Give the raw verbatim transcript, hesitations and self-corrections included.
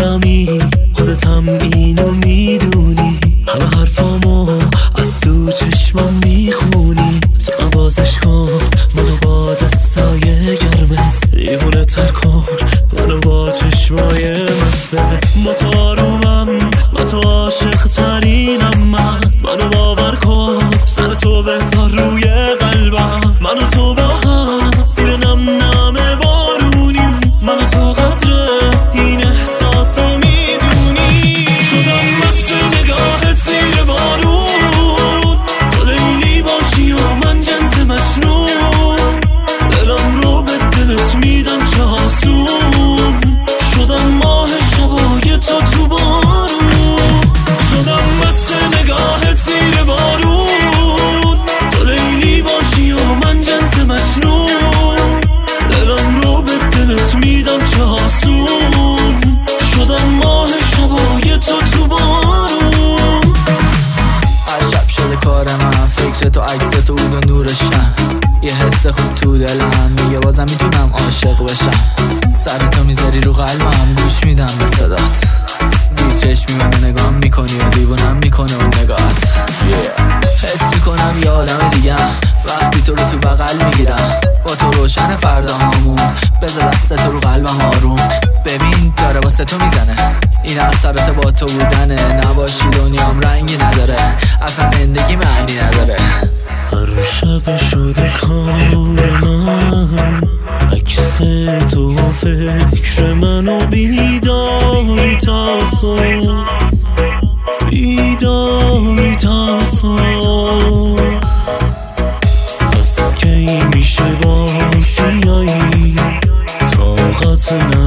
عالمی، خودتم اینو میدونی. همه حرفامو از تو چشمام میخونی. تو نوازش کن منو با دستای گرمت، دیوونه تر کن منو با چشمای مستت. با تو آرومم، با تو عاشق ترینم من. منو باور کن، سر تو بذار روی قلبم. من و تو با هم زیر نم نم بارونیم. من و تو قدره این احساسو میدونی. شدم مست نگاهت زیر بارون، تو لیلی باشی و من جنس مجنون. دلم رو به دلت میدم چه آسون. شدم ماه شبای تو تو بارون. شدم مست نگاهت زیر بارون، تو لیلی باشی و من جنس مجنون. دلم رو به دلت میدم چه آسون. شدم ماه شبای تو تو بارون. هر شب شده کار من، فکر تو عکس تو بود و نورشم. یه حس خوب تو دلم میگه بازم میتونم عاشق بشم. سر تو میذاری رو قلبم، گوش میدم به صدات. زیر چشمی منو نگاه میکنی و دیوونم میکنه اون نگاهت. حس میکنم یه آدم دیگم وقتی تو رو تو بغل میگیرم. با تو روشن فردا همون، بذار دست تو رو قلبم آروم. ببین داره واسه تو میزنه، این اثرات با تو بودنه. نباشی دنیام رنگی نداره، اصلا زندگی معنی نداره. هر شب شده کار من، عکس تو فکر منو بیداری تا صبح، بیداری تا صبح. پس کی میشه با بیایی، طاقت